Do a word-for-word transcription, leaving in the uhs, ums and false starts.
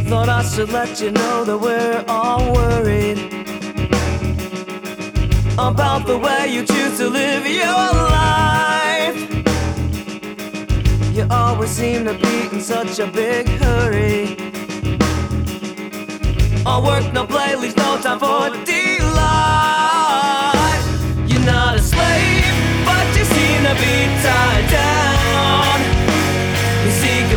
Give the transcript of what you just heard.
Thought I should let you know that we're all worried about the way you choose to live your life. You always seem to be in such a big hurry. All work, no play, leaves no time for delay.